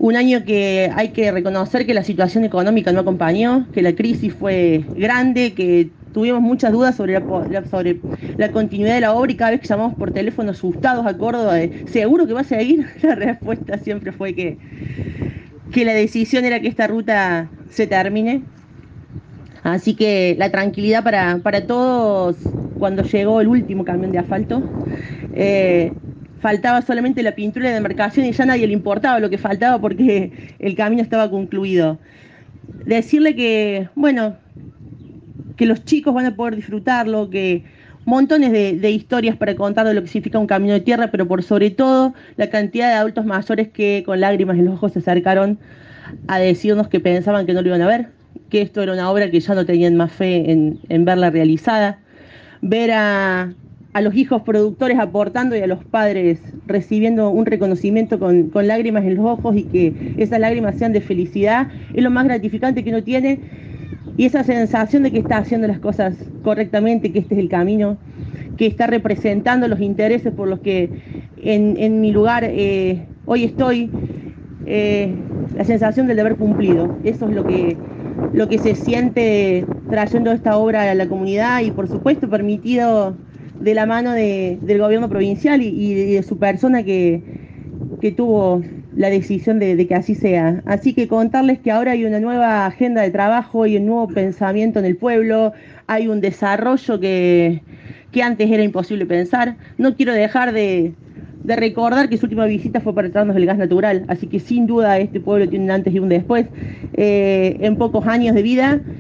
Un año que hay que reconocer que la situación económica no acompañó, que la crisis fue grande, que tuvimos muchas dudas sobre sobre la continuidad de la obra y cada vez que llamamos por teléfono asustados a Córdoba de ¿seguro que va a seguir? La respuesta siempre fue que la decisión era que esta ruta se termine. Así que la tranquilidad para todos cuando llegó el último camión de asfalto. Eh, Faltaba solamente la pintura de demarcación y ya a nadie le importaba lo que faltaba porque el camino estaba concluido. Decirle que, bueno, que los chicos van a poder disfrutarlo, que montones de historias para contar de lo que significa un camino de tierra, pero por sobre todo la cantidad de adultos mayores que con lágrimas en los ojos se acercaron a decirnos que pensaban que no lo iban a ver, que esto era una obra que ya no tenían más fe en verla realizada, ver a los hijos productores aportando y a los padres recibiendo un reconocimiento con lágrimas en los ojos y que esas lágrimas sean de felicidad, es lo más gratificante que uno tiene y esa sensación de que está haciendo las cosas correctamente, que este es el camino, que está representando los intereses por los que en mi lugar hoy estoy, la sensación del deber cumplido. Eso es lo que se siente trayendo esta obra a la comunidad y por supuesto permitido de la mano del gobierno provincial y de su persona que tuvo la decisión de que así sea. Así que contarles que ahora hay una nueva agenda de trabajo y un nuevo pensamiento en el pueblo, hay un desarrollo que antes era imposible pensar. No quiero dejar de recordar que su última visita fue para traernos el gas natural, así que sin duda este pueblo tiene un antes y un después en pocos años de vida